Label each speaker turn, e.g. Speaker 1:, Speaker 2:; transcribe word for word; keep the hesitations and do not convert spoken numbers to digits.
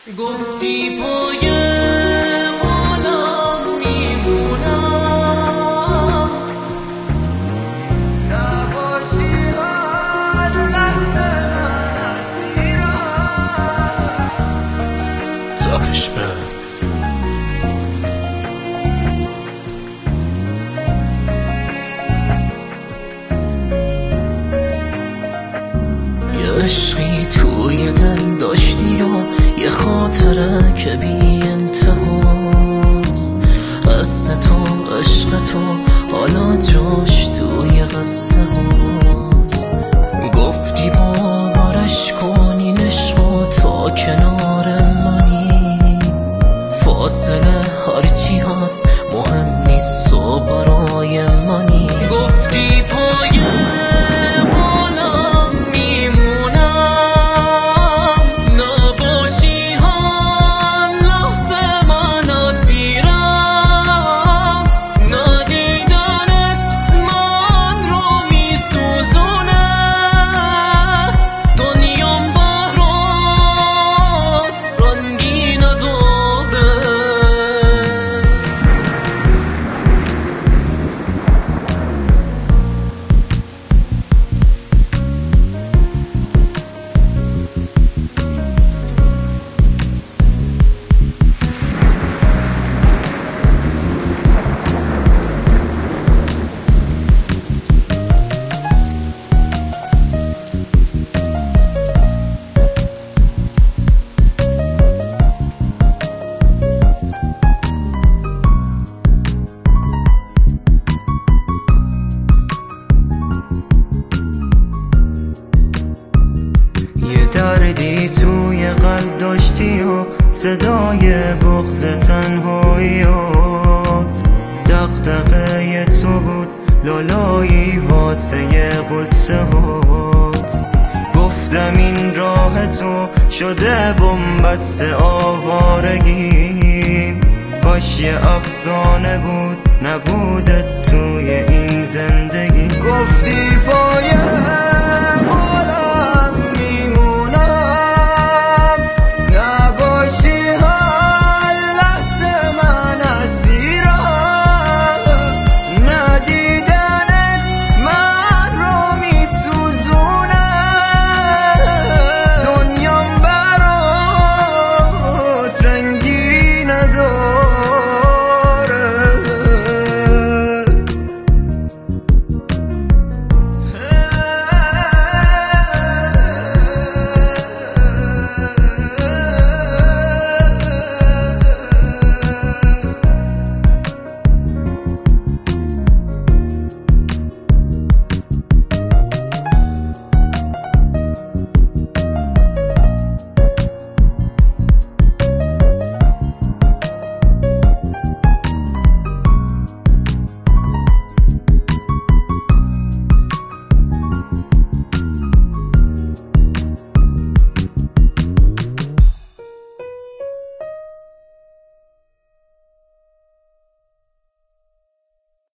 Speaker 1: گفتی پای بالا میمونم، نباشی هر لحظه من اسیرم.
Speaker 2: تاپش بند یه عشقی توی دل داشتی و یه خاطره که بی انتهاست. قصه تو عشق تو حالا جاش توی قصه هاست. گفتی باورش کن این عشقو تا کنار منی، فاصله هرچی هست مهم نیست و برای منی. گفتی پای
Speaker 1: دردی توی قلب داشتی و صدای بغض تنهاییات، دغدغه تو بود لالایی واسه قصه هات. گفتم این راه تو شده بنبست آوارگی، کاش یه افسانه بود نبوده توی این زندگی. گفتی